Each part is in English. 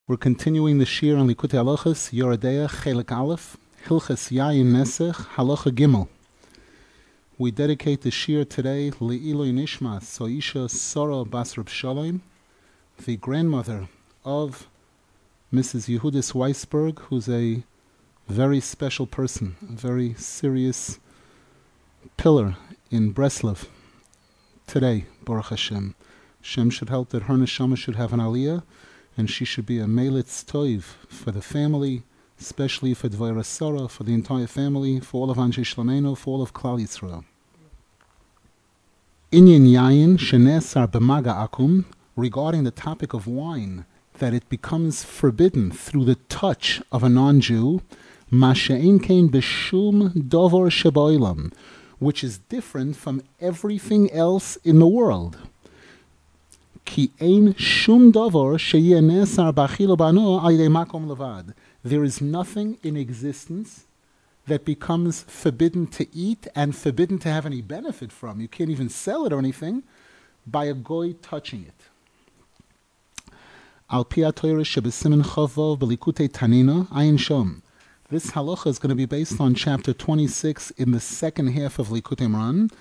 We're continuing the Shir on Likutei Halachos, Yoredeya, Chelik Aleph, Hilchas Yayin Nesech, Halacha Gimel. We dedicate the Shir today, Le'iloi Nishmas, Soisha Sora Bas Reb Shalom, the grandmother of Mrs. Yehudis Weisberg, who's a very special person, a very serious pillar in Breslov today, Baruch Hashem. Hashem should help that her neshama should have an aliyah, and she should be a melitz toiv for the family, especially for Dvora Sarah, for the entire family, for all of Anshe Shlameno, for all of Klal Yisrael. Inyan Yayin Shenesar B'maga Akum, regarding the topic of wine, that it becomes forbidden through the touch of a non-Jew, Masha'in Kain B'shum Dovor Sheba'olam, which is different from everything else in the world. Ki ein shum davar sheyeh nesar b'achilo bano al yedei makom levad. There is nothing in existence that becomes forbidden to eat and forbidden to have any benefit from. You can't even sell it or anything by a goy touching it. Al pi ha'Torah shebesiman chavav b'likutei tanina ayin shom. This halacha is going to be based on chapter 26 in the second half of Likutei Moharan.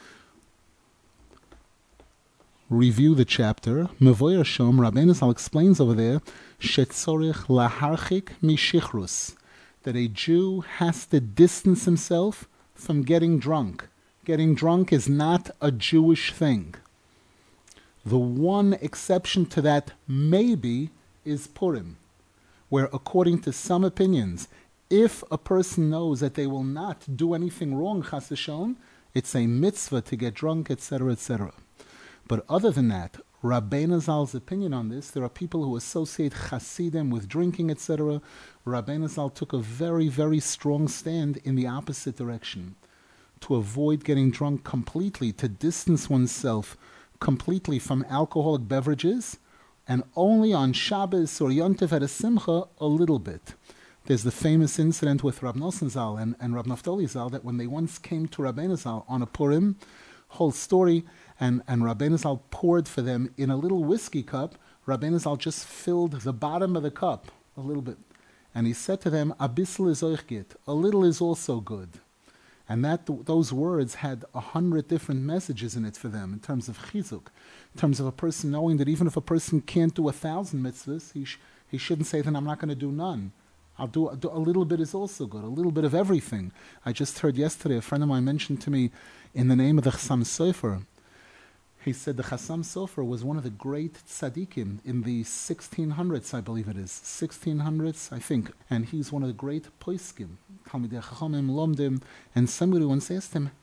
Review the chapter. Mevoyer Shom, Rabbeinu Zal explains over there, shetzorich laharchik mishichrus, that a Jew has to distance himself from getting drunk. Getting drunk is not a Jewish thing. The one exception to that maybe is Purim, where according to some opinions, if a person knows that they will not do anything wrong, chas v'shalom, it's a mitzvah to get drunk, etc., etc. But other than that, Rabbeinu Zal's opinion on this, there are people who associate Hasidim with drinking, etc. Rabbeinu Zal took a very, very strong stand in the opposite direction, to avoid getting drunk completely, to distance oneself completely from alcoholic beverages, and only on Shabbos or Yontif at a Simcha a little bit. There's the famous incident with Rab Nosson Zal and Rab Naftali Zal, that when they once came to Rabbeinu Zal on a Purim, whole story, and Rabbeinu Zal poured for them in a little whiskey cup. Rabbeinu Zal just filled the bottom of the cup a little bit. And he said to them, Abissel is euch geht, a little is also good. And those words had 100 different messages in it for them, in terms of chizuk, in terms of a person knowing that even if a person can't do 1,000 mitzvahs, he shouldn't say, then I'm not going to do none. I'll do a little bit is also good, a little bit of everything. I just heard yesterday, a friend of mine mentioned to me, in the name of the Chassam Sofer, he said the Chassam Sofer was one of the great tzaddikim in the 1600s, I believe it is. 1600s, I think. And he's one of the great poskim, Talmidei Chachamim, Lomdim. And somebody once asked him,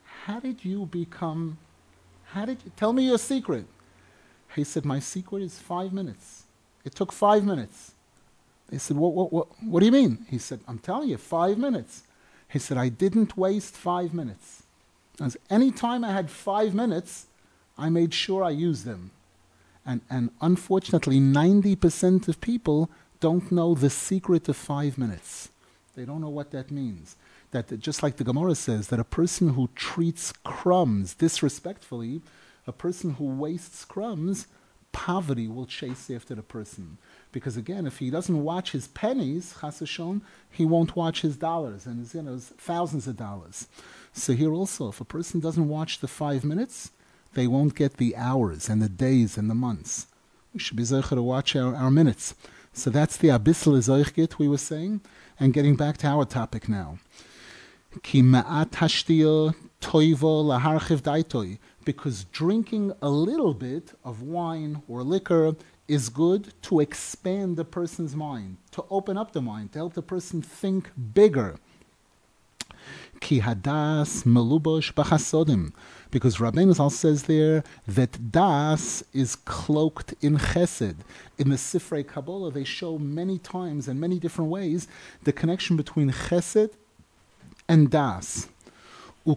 tell me your secret. He said, my secret is 5 minutes. It took 5 minutes. They said, what do you mean? He said, I'm telling you, 5 minutes. He said, I didn't waste 5 minutes. As any time I had 5 minutes, I made sure I used them. And unfortunately, 90% of people don't know the secret of 5 minutes. They don't know what that means. That just like the Gemara says, that a person who treats crumbs disrespectfully, a person who wastes crumbs, poverty will chase after the person. Because again, if he doesn't watch his pennies, chas v'shalom, he won't watch his dollars and his thousands of dollars. So here also, if a person doesn't watch the 5 minutes, they won't get the hours and the days and the months. We should be zeicher to watch our minutes. So that's the abissel zoichgit we were saying. And getting back to our topic now. Ki ma'at hashtiya toivo laharchiv daitoi. Because drinking a little bit of wine or liquor is good to expand the person's mind, to open up the mind, to help the person think bigger. Ki hadas melubosh b'chasodim, because Rabbeinu Zal says there that das is cloaked in chesed. In the Sifrei Kabbalah, they show many times and many different ways the connection between chesed and das. And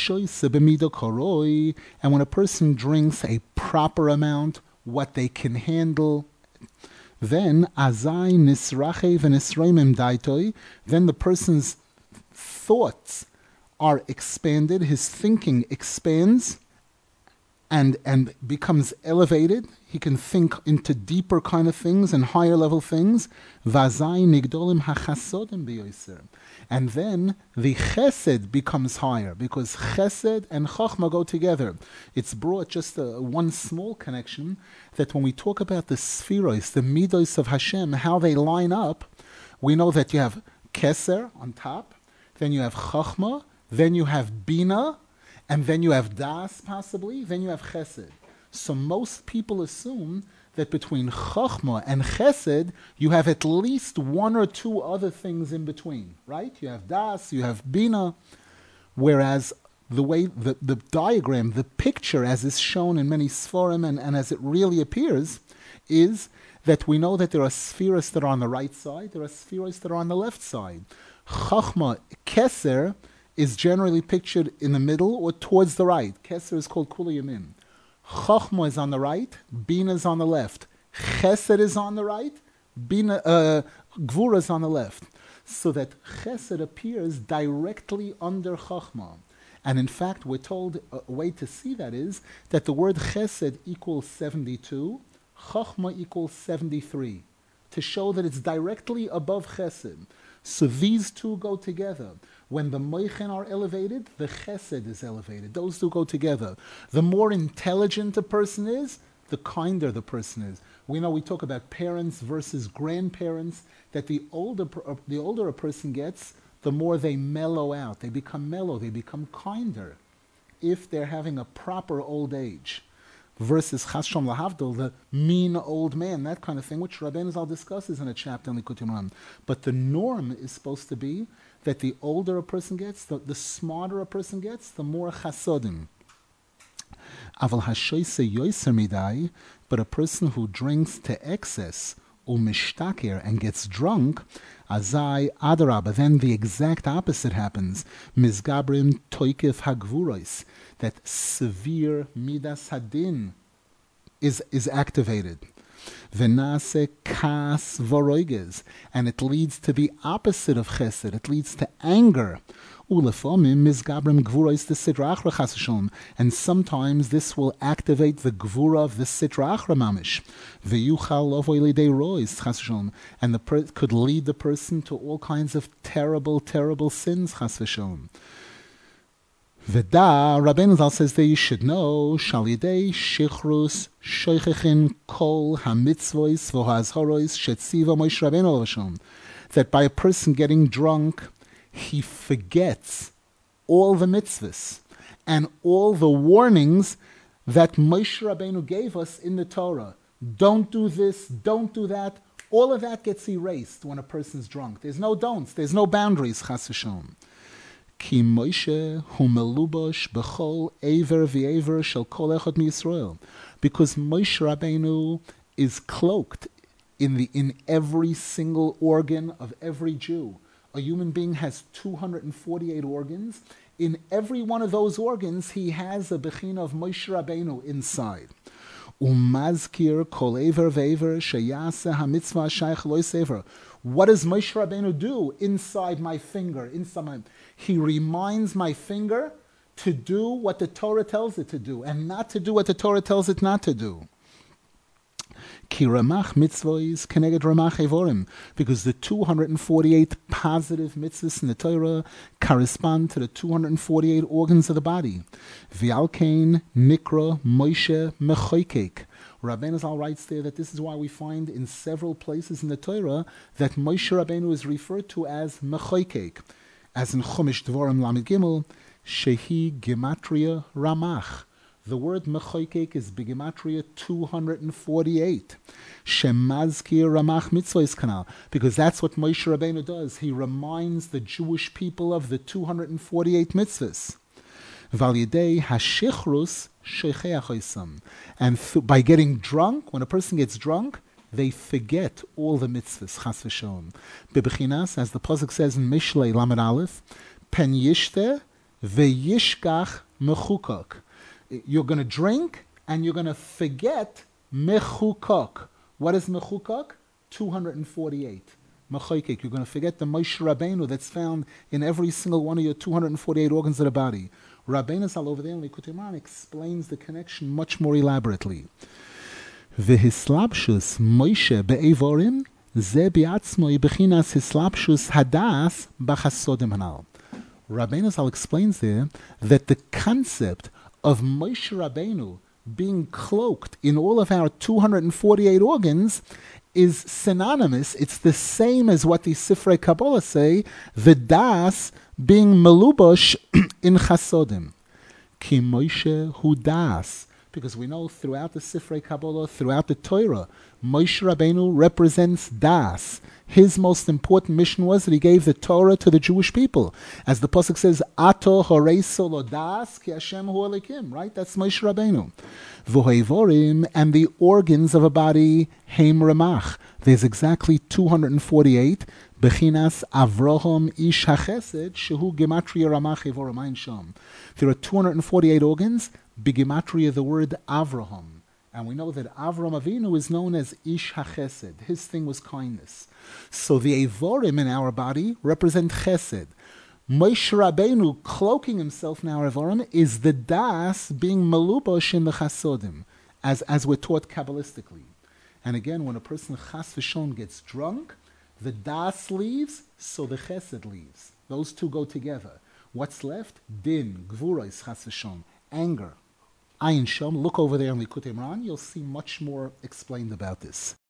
when a person drinks a proper amount, what they can handle, then azai nisrache v'nisreimim daitoi, then the person's thoughts are expanded, his thinking expands, and becomes elevated. He can think into deeper kind of things and higher level things. Vazai nigdolim hachasodim biyoser. And then the chesed becomes higher, because chesed and chachma go together. It's brought just one small connection, that when we talk about the spheros, the midos of Hashem, how they line up, we know that you have keser on top, then you have chachma, then you have bina, and then you have das possibly, then you have chesed. So most people assume that between chachma and chesed, you have at least one or two other things in between, right? You have das, you have bina, whereas the way the diagram, the picture as is shown in many sforim and as it really appears, is that we know that there are spheres that are on the right side, there are spheres that are on the left side. Chachma, keser, is generally pictured in the middle or towards the right. Keser is called kula yamin. Chachma is on the right, Bina is on the left. Chesed is on the right, Gvura is on the left. So that Chesed appears directly under Chachma. And in fact, we're told a way to see that is that the word Chesed equals 72, Chachma equals 73, to show that it's directly above Chesed. So these two go together. When the moichen are elevated, the chesed is elevated. Those two go together. The more intelligent a person is, the kinder the person is. We know we talk about parents versus grandparents, that the older a person gets, the more they mellow out. They become mellow, they become kinder, if they're having a proper old age. Versus Chas Shalom Lahavdil, the mean old man, that kind of thing, which Rabbeinu Zal discusses in a chapter in Likutei Moharan. But the norm is supposed to be that the older a person gets, the smarter a person gets, the more chasodim. Aval hashoyse yoyser midai, but a person who drinks to excess, umishtaker, and gets drunk, azai adarabah, then the exact opposite happens. Mizgabrim toikif hagvuros, that severe midas hadin is activated. Venase kas voroiges, and it leads to the opposite of chesed. It leads to anger. Ulefomim mizgabrim gvuros the sitra achra chas v'shalom, and sometimes this will activate the gvura of the sitra achra mamish. V'yuchal lovoi lidei rois chas v'shalom, and could lead the person to all kinds of terrible, terrible sins chas v'shalom. Veda, Rabbeinu Zal says that you should know, Shalidei Shichrus Sheichechin Kol HaMitzvos V'Ha'azharos Shetziva Moshe Rabbeinu L'Shon, that by a person getting drunk, he forgets all the mitzvahs and all the warnings that Moshe Rabbeinu gave us in the Torah. Don't do this, don't do that. All of that gets erased when a person's drunk. There's no don'ts, there's no boundaries, Chas v'Shalom. Ki Moshe hu melubosh b'chol eiver v'eiver shel kol echad miYisrael, because Moshe Rabbeinu is cloaked in every single organ of every Jew. A human being has 248 organs. In every one of those organs, he has a bechina of Moshe Rabbeinu inside. Umazkir kol eiver v'eiver sheyase hamitzvah shaykh lo sever. What does Moshe Rabbeinu do inside my finger? He reminds my finger to do what the Torah tells it to do, and not to do what the Torah tells it not to do. Ki ramach mitzvos keneged ramach evorim, because the 248 positive mitzvahs in the Torah correspond to the 248 organs of the body. V'alkein nikra Moshe mechoykek. Rabbeinu Zal writes there that this is why we find in several places in the Torah that Moshe Rabbeinu is referred to as mechoykek, as in Chumash Dvorim Lamed Gimel, shehi gematria ramach. The word mechoykek is Begematria 248. Shemazkir ramach mitzvos kanal, because that's what Moshe Rabbeinu does. He reminds the Jewish people of the 248 mitzvahs. Val yedei hashichrus sheichei achoisam, and by getting drunk, when a person gets drunk, they forget all the mitzvahs. Chas v'shalom. Bebechinas, as the pasuk says in Mishlei Lamed Aleph, pen yishte ve'yishkach mechukok. You're going to drink and you're going to forget mechukok. What is mechukok? 248. Mechoykek. You're going to forget the Moshe Rabbeinu that's found in every single one of your 248 organs of the body. Rabbeinu Zal over there in Likutei Moharan explains the connection much more elaborately. V'hislabshus Moshe be'evorim ze bi'atzmoi bechinas hislabshus hadas b'chasodim hanal. Rabbeinu Zal explains there that the concept of Moshe Rabbeinu being cloaked in all of our 248 organs is synonymous. It's the same as what the Sifrei Kabbalah say, the das being melubosh in chasodim. Ki Moshe hu das. Because we know throughout the Sifrei Kabbalah, throughout the Torah, Moshe Rabbeinu represents das. His most important mission was that he gave the Torah to the Jewish people. As the Pasuk says, Ato horeiso lo das ki Hashem hu elikim, right? That's Moshe Rabbeinu. V'hoivorim, and the organs of a body, heim ramach. There's exactly 248. Bechinas Avraham ish hachesed, shehu gematria ramach evorim ein sham. There are 248 organs, begematria the word Avraham. And we know that Avram Avinu is known as Ish HaChesed. His thing was kindness. So the Evorim in our body represent Chesed. Moshe Rabbeinu cloaking himself in our Evorim is the Das being Melubosh in the Chasodim, as we're taught Kabbalistically. And again, when a person Chas V'Shon gets drunk, the Das leaves, so the Chesed leaves. Those two go together. What's left? Din, Gvuros, Chas V'Shon, anger. Ayin Shom, look over there in Likutei Moharan, you'll see much more explained about this.